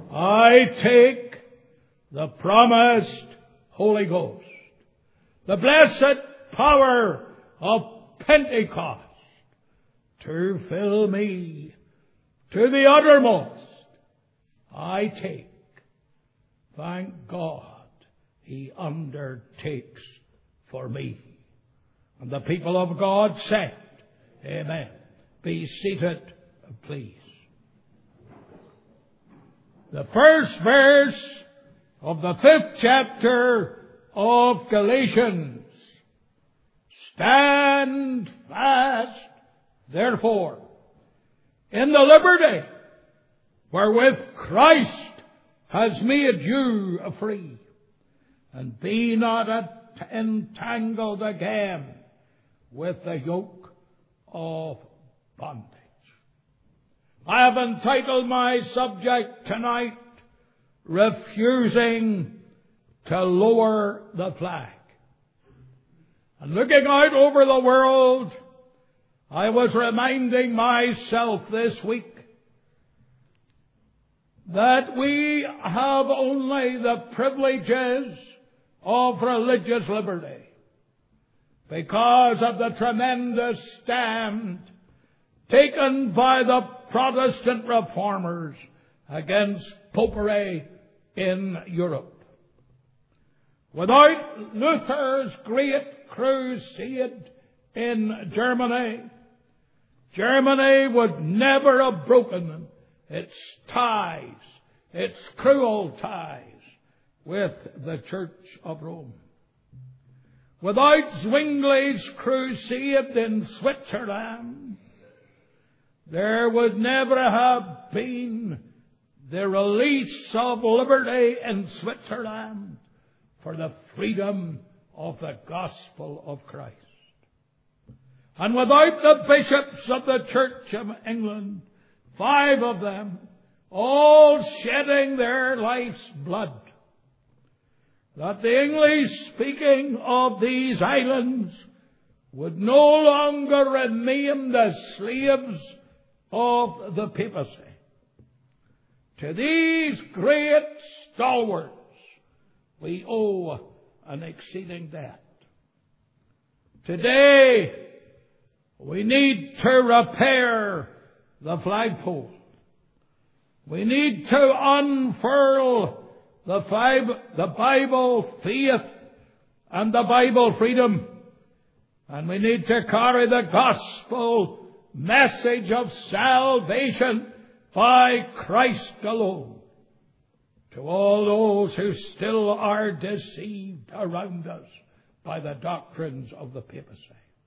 I take the promised Holy Ghost, the blessed power of Pentecost, to fill me to the uttermost. I take. Thank God He undertakes for me. And the people of God said, Amen. Be seated, please. The first verse of the 5th chapter of Galatians. Stand fast, therefore, in the liberty wherewith Christ has made you free, and be not entangled again with the yoke of bondage. I have entitled my subject tonight, Refusing to Lower the Flag. And looking out over the world, I was reminding myself this week that we have only the privileges of religious liberty because of the tremendous stand taken by the Protestant reformers against popery in Europe. Without Luther's great crusade in Germany, Germany would never have broken its ties, its cruel ties with the Church of Rome. Without Zwingli's crusade in Switzerland, there would never have been the release of liberty in Switzerland for the freedom of the gospel of Christ. And without the bishops of the Church of England, 5 of them, all shedding their life's blood, that the English speaking of these islands would no longer remain the slaves of the papacy. To these great stalwarts we owe an exceeding debt. Today we need to repair the flagpole. We need to unfurl the Bible faith and the Bible freedom. And we need to carry the gospel message of salvation by Christ alone to all those who still are deceived around us by the doctrines of the papacy.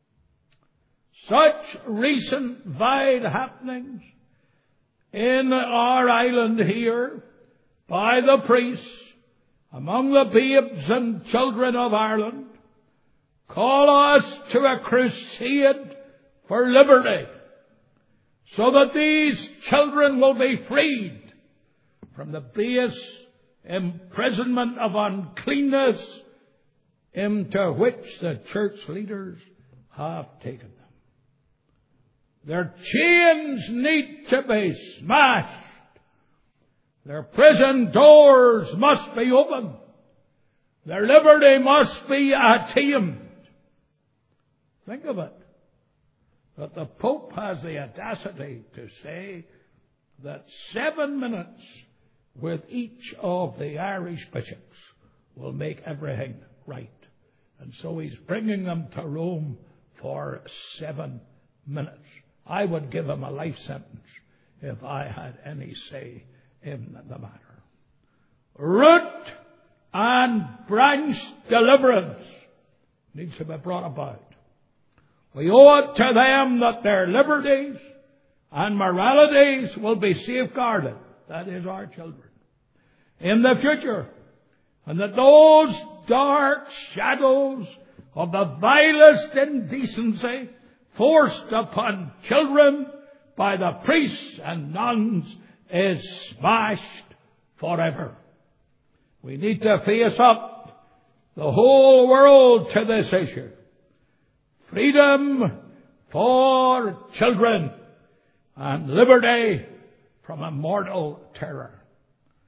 Such recent vile happenings in our island here by the priests among the babes and children of Ireland call us to a crusade for liberty, so that these children will be freed from the base imprisonment of uncleanness into which the church leaders have taken them. Their chains need to be smashed. Their prison doors must be opened. Their liberty must be attained. Think of it. That the Pope has the audacity to say that 7 minutes with each of the Irish bishops will make everything right. And so he's bringing them to Rome for 7 minutes. I would give him a life sentence if I had any say in the matter. Root and branch deliverance needs to be brought about. We owe it to them that their liberties and moralities will be safeguarded. That is, our children. In the future. And that those dark shadows of the vilest indecency forced upon children by the priests and nuns is smashed forever. We need to face up the whole world to this issue. Freedom for children and liberty from a mortal terror.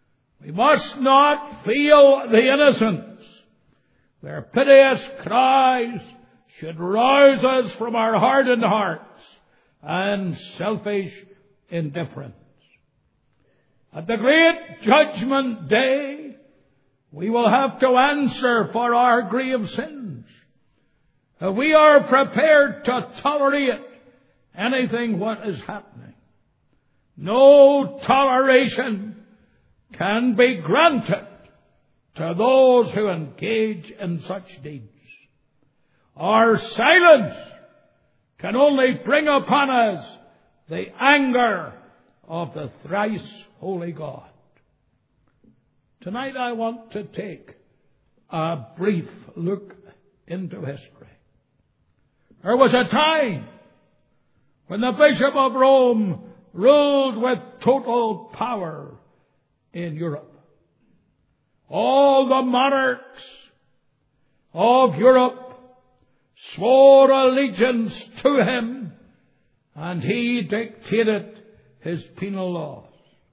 We must not feel the innocents. Their piteous cries should rouse us from our hardened hearts and selfish indifference. At the great judgment day, we will have to answer for our grave sins. We are prepared to tolerate anything what is happening. No toleration can be granted to those who engage in such deeds. Our silence can only bring upon us the anger of the thrice holy God. Tonight I want to take a brief look into history. There was a time when the Bishop of Rome ruled with total power in Europe. All the monarchs of Europe swore allegiance to him, and he dictated his penal laws.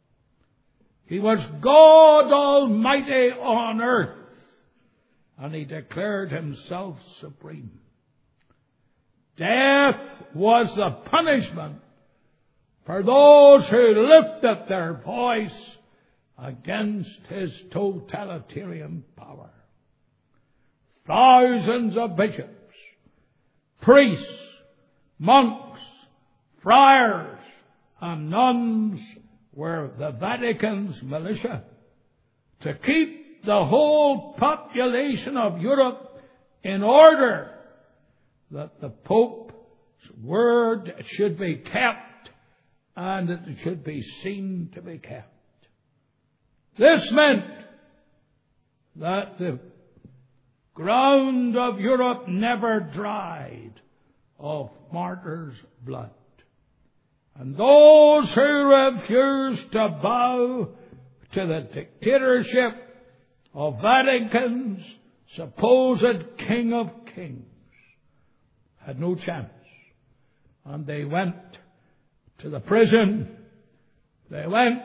He was God Almighty on earth, and he declared himself supreme. Death was the punishment for those who lifted their voice against his totalitarian power. Thousands of bishops, priests, monks, friars, and nuns were the Vatican's militia to keep the whole population of Europe in order that the Pope's word should be kept and that it should be seen to be kept. This meant that the ground of Europe never dried of martyrs' blood. And those who refused to bow to the dictatorship of Vatican's supposed King of Kings had no chance. And they went to the prison. They went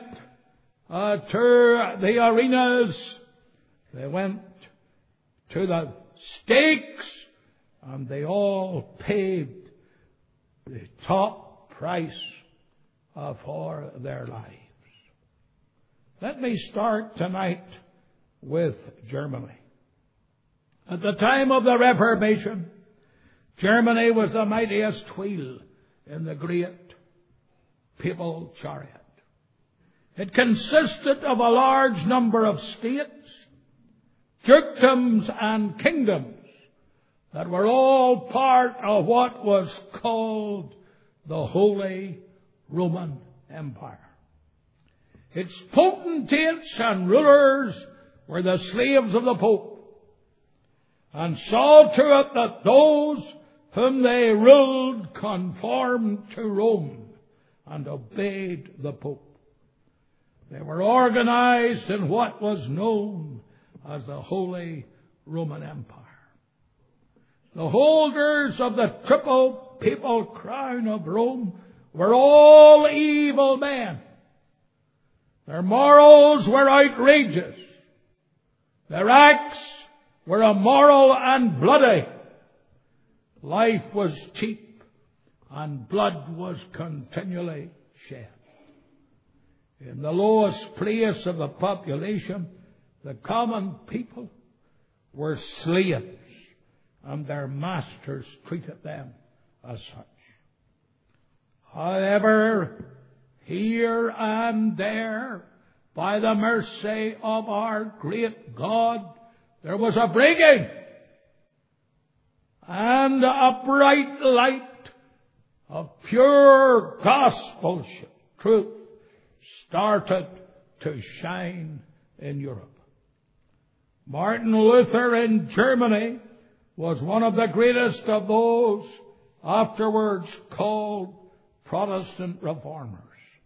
to the arenas. They went to the stakes. And they all paid the top price for their lives. Let me start tonight with Germany. At the time of the Reformation, Germany was the mightiest wheel in the great papal chariot. It consisted of a large number of states, dukedoms and kingdoms that were all part of what was called the Holy Roman Empire. Its potentates and rulers were the slaves of the Pope, and saw to it that those whom they ruled conformed to Rome and obeyed the Pope. They were organized in what was known as the Holy Roman Empire. The holders of the triple papal crown of Rome were all evil men. Their morals were outrageous. Their acts were immoral and bloody. Life was cheap and blood was continually shed. In the lowest place of the population, the common people were slaves, and their masters treated them as such. However, here and there, by the mercy of our great God, there was a breaking, and a bright light of pure gospel truth started to shine in Europe. Martin Luther in Germany was one of the greatest of those afterwards called Protestant reformers.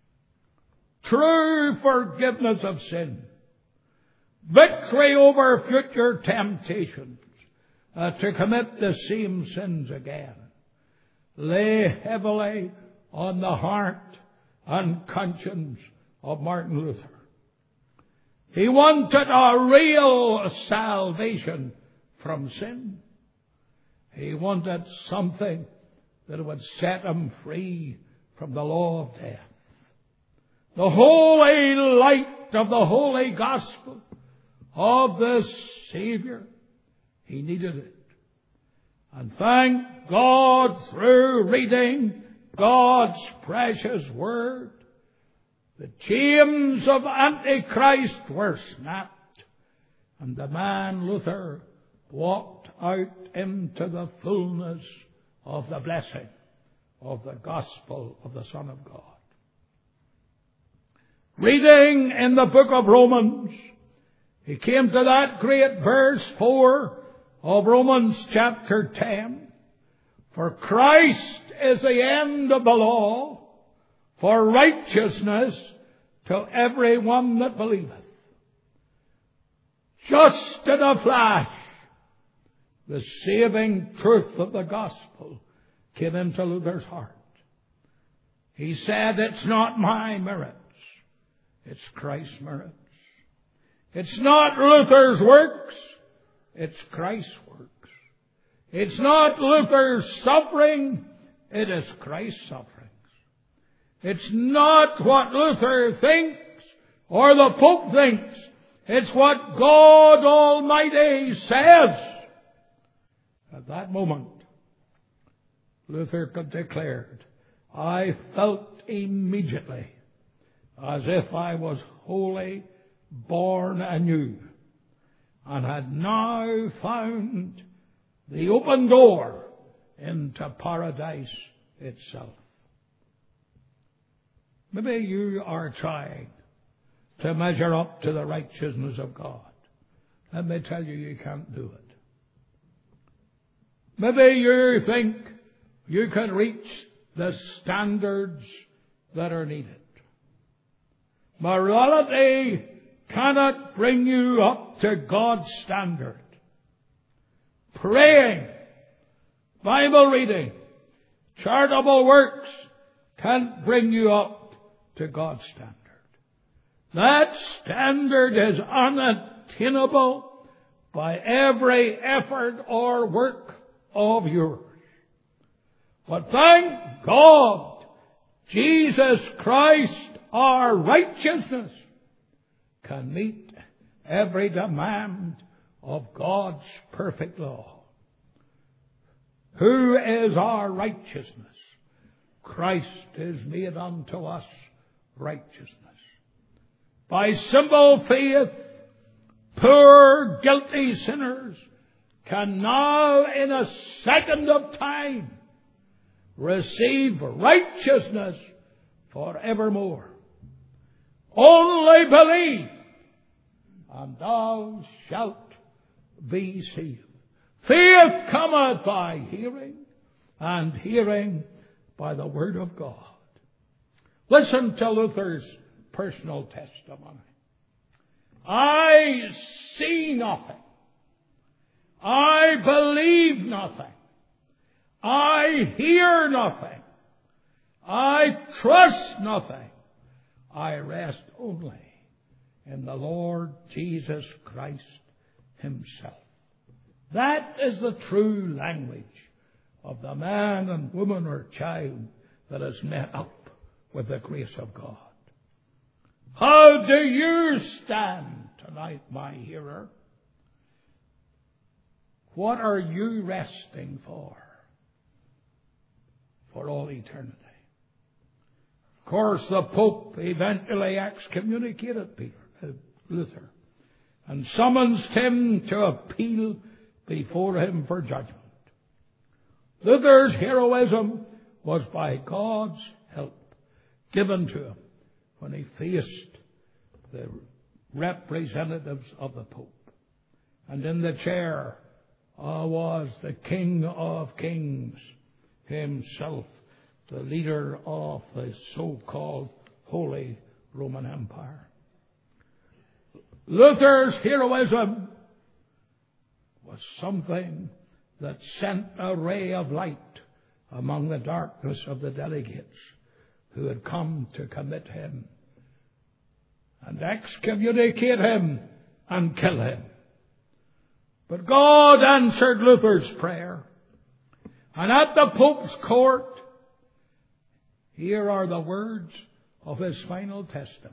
True forgiveness of sin, victory over future temptations to commit the same sins again, lay heavily on the heart and conscience of Martin Luther. He wanted a real salvation from sin. He wanted something that would set him free from the law of death. The holy light of the holy gospel of the Savior. He needed it. And thank God, through reading God's precious Word, the chains of Antichrist were snapped, and the man Luther walked out into the fullness of the blessing of the gospel of the Son of God. Reading in the book of Romans, he came to that great verse 4 of Romans chapter 10. For Christ is the end of the law for righteousness to every one that believeth. Just in a flash, the saving truth of the gospel came into Luther's heart. He said, it's not my merits, it's Christ's merits. It's not Luther's works, it's Christ's works. It's not Luther's suffering, it is Christ's sufferings. It's not what Luther thinks or the Pope thinks. It's what God Almighty says. At that moment, Luther could declare, I felt immediately as if I was wholly born anew and had now found the open door into paradise itself. Maybe you are trying to measure up to the righteousness of God. Let me tell you, you can't do it. Maybe you think you can reach the standards that are needed. Morality cannot bring you up to God's standard. Praying, Bible reading, charitable works can't bring you up to God's standard. That standard is unattainable by every effort or work of yours. But thank God, Jesus Christ, our righteousness, can meet every demand of God's perfect law. Who is our righteousness? Christ is made unto us righteousness. By simple faith, poor guilty sinners can now in a second of time receive righteousness forevermore. Only believe, and thou shalt be saved. Faith cometh by hearing, and hearing by the word of God. Listen to Luther's personal testimony. I see nothing. I believe nothing. I hear nothing. I trust nothing. I rest only in the Lord Jesus Christ Himself. That is the true language of the man and woman or child that has met up with the grace of God. How do you stand tonight, my hearer? What are you resting for all eternity? Of course, the Pope eventually excommunicated Luther and summoned him to appeal before him for judgment. Luther's heroism was by God's help given to him when he faced the representatives of the Pope. And in the chair was the King of Kings himself, the leader of the so-called Holy Roman Empire. Luther's heroism was something that sent a ray of light among the darkness of the delegates who had come to commit him and excommunicate him and kill him. But God answered Luther's prayer. And at the Pope's court, here are the words of his final testimony.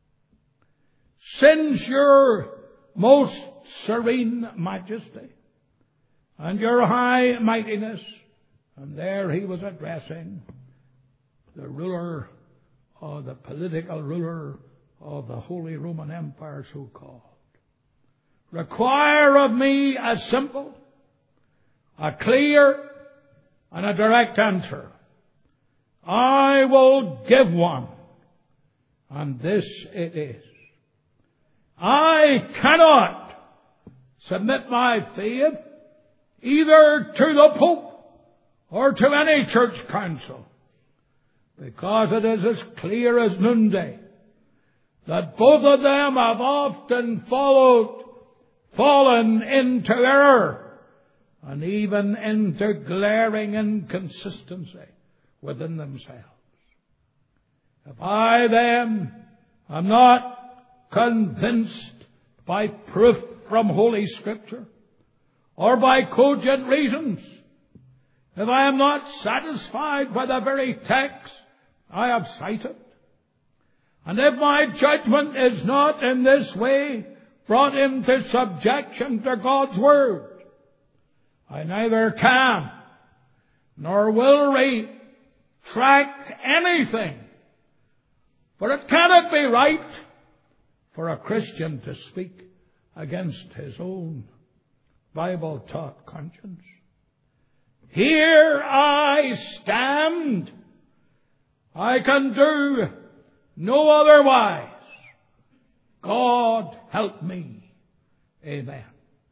Since your most serene majesty and your high mightiness, and there he was addressing the ruler, or the political ruler of the Holy Roman Empire, so called, require of me a simple, a clear, and a direct answer. I will give one, and this it is. I cannot submit my faith either to the Pope or to any church council, because it is as clear as noonday that both of them have often fallen into error and even into glaring inconsistency within themselves. If I then am not convinced by proof from Holy Scripture or by cogent reasons, if I am not satisfied by the very text I have cited, and if my judgment is not in this way brought into subjection to God's Word, I neither can nor will retract anything. For it cannot be right for a Christian to speak against his own Bible-taught conscience. Here I stand. I can do no otherwise. God help me. Amen.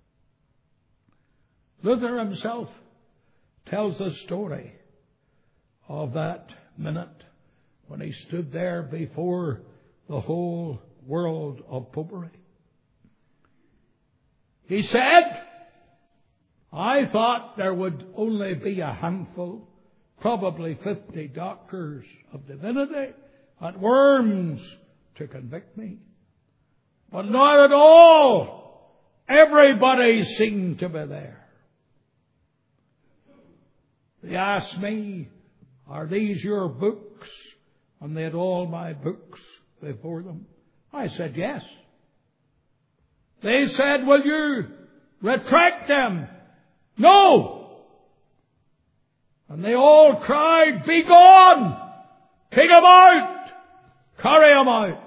Luther himself tells the story of that minute when he stood there before the whole world of popery. He said, I thought there would only be a handful, probably 50 doctors of divinity at Worms to convict me. But not at all. Everybody seemed to be there. They asked me, are these your books? And they had all my books before them. I said, yes. They said, will you retract them? No. And they all cried, be gone! Kick him out! Carry him out!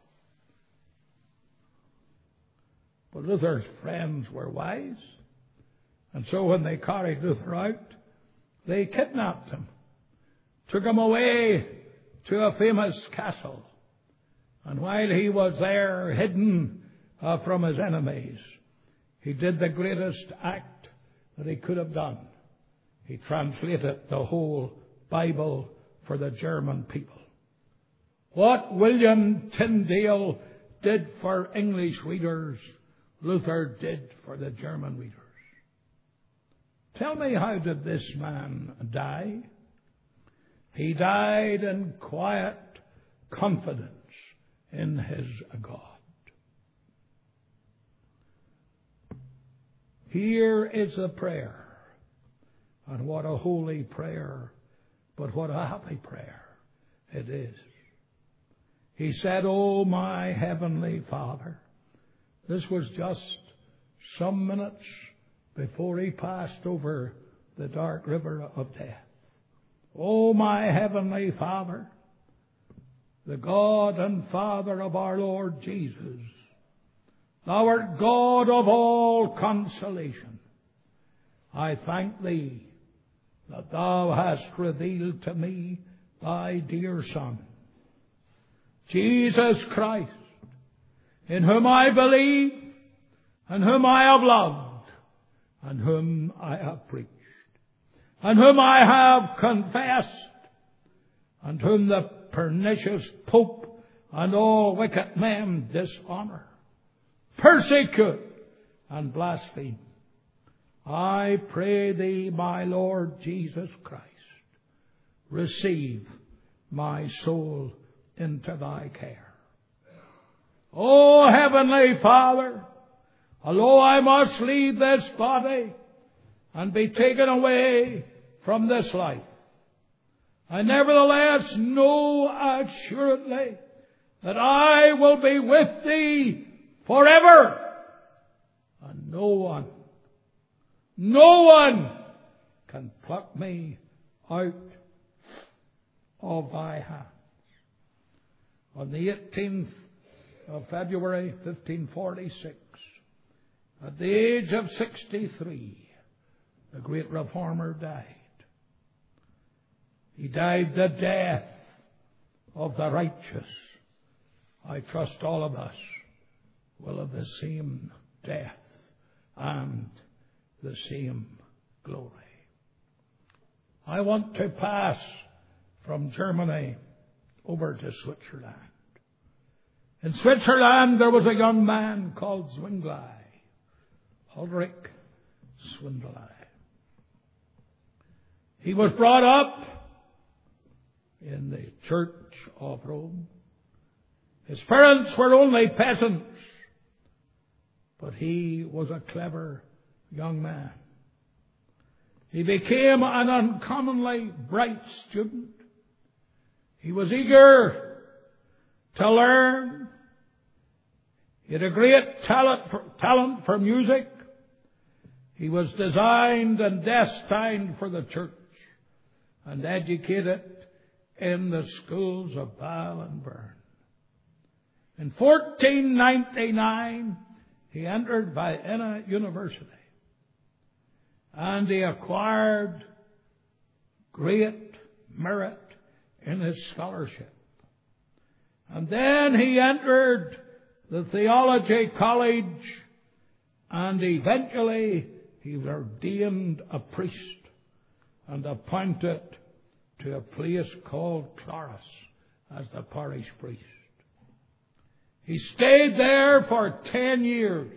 But Luther's friends were wise. And so when they carried Luther out, they kidnapped him, took him away to a famous castle. And while he was there, hidden from his enemies, he did the greatest act that he could have done. He translated the whole Bible for the German people. What William Tyndale did for English readers, Luther did for the German readers. Tell me, how did this man die? He died in quiet confidence in his God. Here is a prayer. And what a holy prayer, but what a happy prayer it is. He said, "O my heavenly Father," this was just some minutes before he passed over the dark river of death. "O my heavenly Father, the God and Father of our Lord Jesus, thou art God of all consolation. I thank thee that thou hast revealed to me thy dear Son, Jesus Christ, in whom I believe, and whom I have loved, and whom I have preached, and whom I have confessed, and whom the pernicious Pope and all wicked men dishonour, persecute, and blaspheme. I pray thee, my Lord Jesus Christ, receive my soul into thy care. O Heavenly Father, although I must leave this body and be taken away from this life, I nevertheless know assuredly that I will be with Thee forever, and no one can pluck me out of Thy hands. On the 18th of February 1546, at the age of 63, the great Reformer died. He died the death of the righteous. I trust all of us will have the same death and the same glory. I want to pass from Germany over to Switzerland. In Switzerland there was a young man called Zwingli, Ulrich Zwingli. He was brought up in the Church of Rome. His parents were only peasants, but he was a clever young man. He became an uncommonly bright student. He was eager to learn. He had a great talent for music. He was designed and destined for the church and educated in the schools of Bâle and Bern. In 1499, he entered Vienna University, and he acquired great merit in his scholarship. And then he entered the theology college, and eventually he was ordained a priest and appointed to a place called Clarus as the parish priest. He stayed there for 10 years.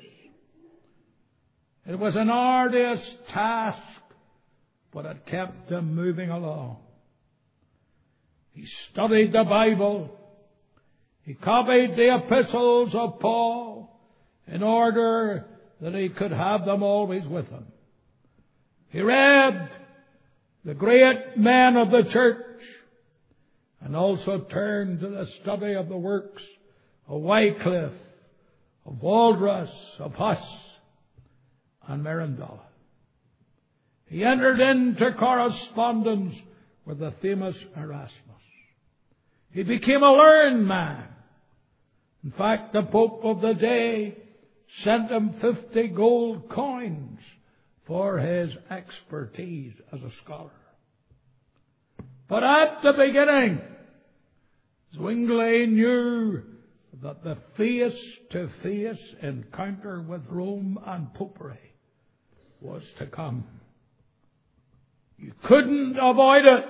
It was an arduous task, but it kept him moving along. He studied the Bible. He copied the epistles of Paul in order that he could have them always with him. He read the great men of the church and also turned to the study of the works of Wycliffe, of Walras, of Huss, and Mirandola. He entered into correspondence with the famous Erasmus. He became a learned man. In fact, the Pope of the day sent him 50 gold coins for his expertise as a scholar. But at the beginning, Zwingli knew that the face-to-face encounter with Rome and Popery was to come. You couldn't avoid it.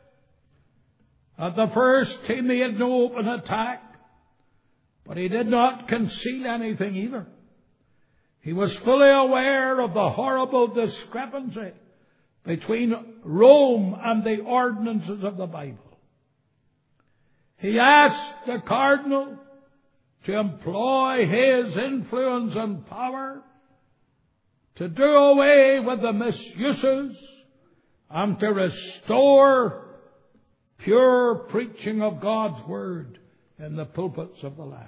At the first, he made no open attack, but he did not conceal anything either. He was fully aware of the horrible discrepancy between Rome and the ordinances of the Bible. He asked the cardinal to employ his influence and power to do away with the misuses and to restore pure preaching of God's Word in the pulpits of the land.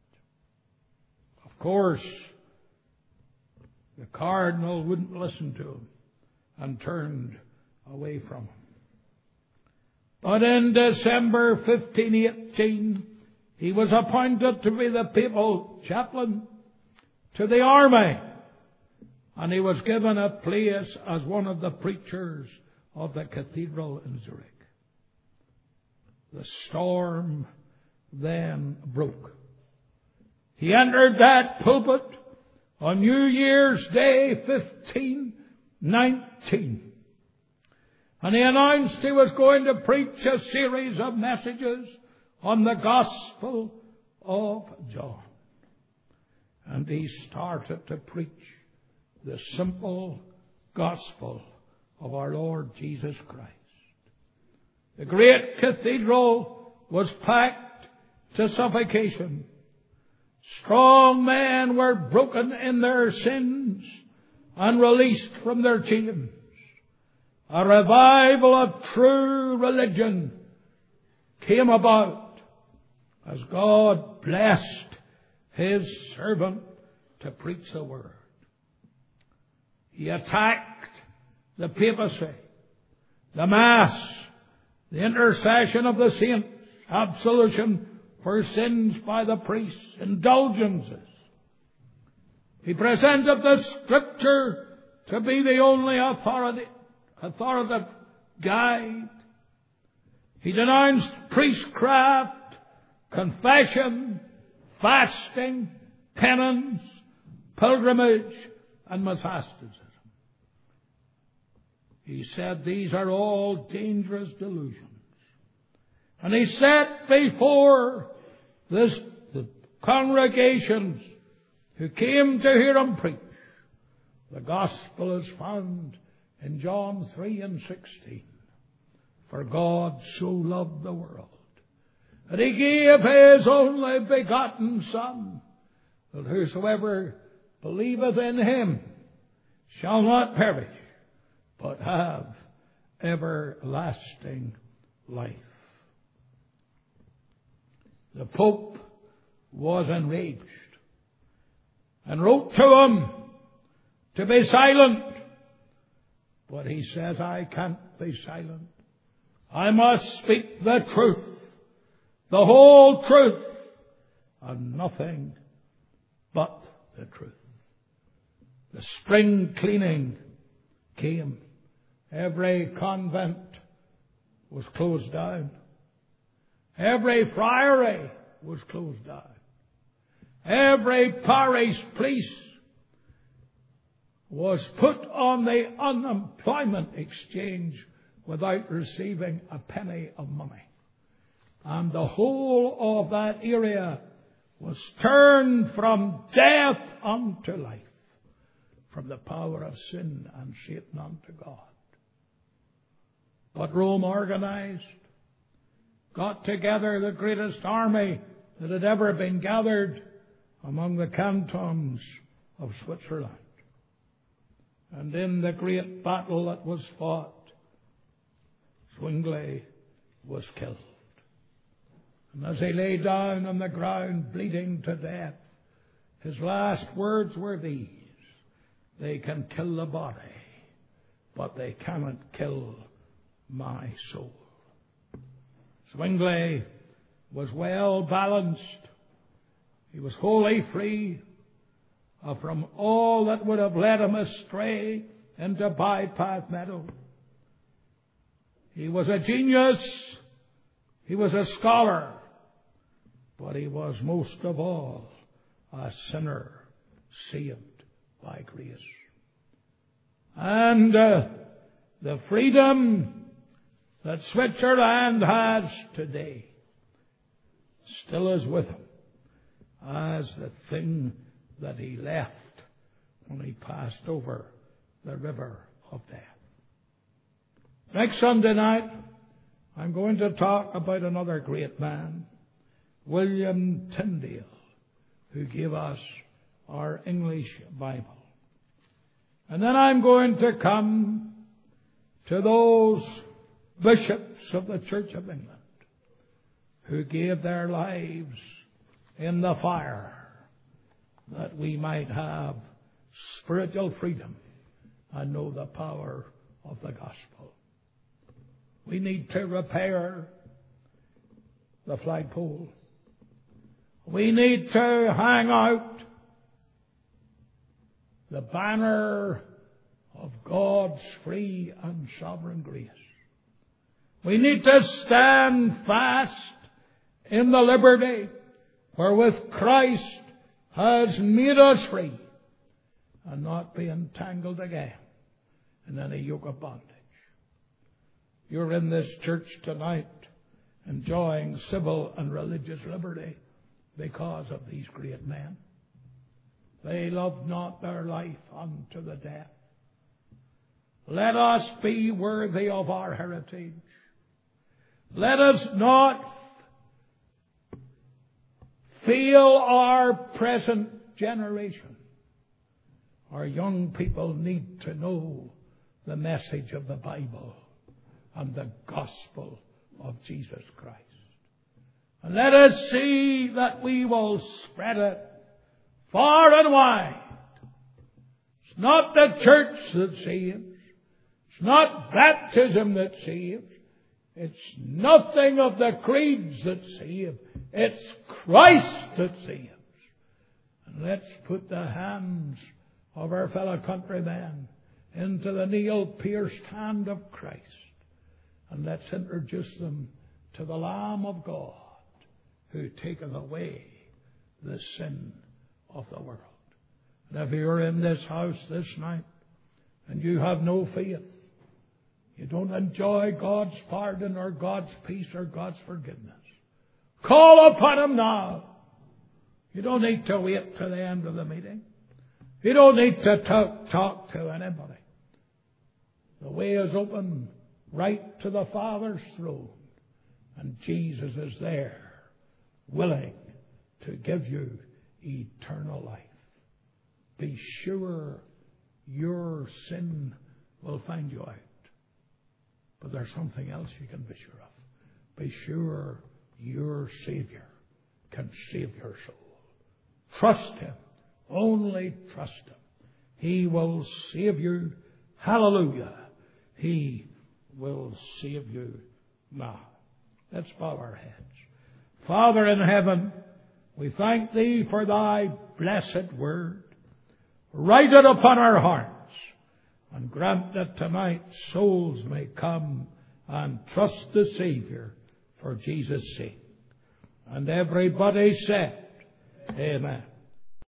Of course, the cardinal wouldn't listen to him and turned away from him. But in December 1518, he was appointed to be the papal chaplain to the army, and he was given a place as one of the preachers of the cathedral in Zurich. The storm then broke. He entered that pulpit on New Year's Day 1519, and he announced he was going to preach a series of messages on the Gospel of John. And he started to preach the simple gospel of our Lord Jesus Christ. The great cathedral was packed to suffocation. Strong men were broken in their sins and released from their chains. A revival of true religion came about as God blessed His servant to preach the Word. He attacked the papacy, the Mass, the intercession of the saints, absolution for sins by the priests, indulgences. He presented the Scripture to be the only authoritative guide. He denounced priestcraft, confession, fasting, penance, pilgrimage, and monasticism. He said these are all dangerous delusions. And he set before the congregations who came to hear him preach, the gospel is found in John 3:16. For God so loved the world that He gave His only begotten Son, that whosoever believeth in Him shall not perish, but have everlasting life. The Pope was enraged and wrote to him to be silent. But he says, I can't be silent. I must speak the truth, the whole truth, and nothing but the truth. The spring cleaning came. Every convent was closed down. Every friary was closed down. Every parish police was put on the unemployment exchange without receiving a penny of money. And the whole of that area was turned from death unto life, from the power of sin and Satan unto God. But Rome organized, got together the greatest army that had ever been gathered among the cantons of Switzerland. And in the great battle that was fought, Zwingli was killed. And as he lay down on the ground bleeding to death, his last words were these: they can kill the body, but they cannot kill my soul. Zwingli was well balanced. He was wholly free from all that would have led him astray into Bypath Meadow. He was a genius. He was a scholar. But he was most of all a sinner saved by grace. And the freedom that Switzerland has today still is with him as the thing that he left when he passed over the river of death. Next Sunday night, I'm going to talk about another great man, William Tyndale, who gave us our English Bible. And then I'm going to come to those bishops of the Church of England who gave their lives in the fire that we might have spiritual freedom and know the power of the gospel. We need to repair the flagpole. We need to hang out the banner of God's free and sovereign grace. We need to stand fast in the liberty wherewith Christ has made us free, and not be entangled again in any yoke of bondage. You're in this church tonight enjoying civil and religious liberty because of these great men. They loved not their life unto the death. Let us be worthy of our heritage. Let us not fail our present generation. Our young people need to know the message of the Bible and the gospel of Jesus Christ. And let us see that we will spread it far and wide. It's not the church that saves. It's not baptism that saves. It's nothing of the creeds that save. It's Christ that saves. And let's put the hands of our fellow countrymen into the nail-pierced hand of Christ. And let's introduce them to the Lamb of God, who taketh away the sin of the world. And if you're in this house this night and you have no faith, you don't enjoy God's pardon or God's peace or God's forgiveness, call upon Him now. You don't need to wait till the end of the meeting. You don't need to talk to anybody. The way is open right to the Father's throne. And Jesus is there, willing to give you eternal life. Be sure your sin will find you out. But there's something else you can be sure of. Be sure your Savior can save your soul. Trust Him. Only trust Him. He will save you. Hallelujah. He will save you now. Let's bow our heads. Father in heaven, we thank Thee for Thy blessed word. Write it upon our hearts, and grant that tonight souls may come and trust the Savior for Jesus' sake. And everybody said, Amen.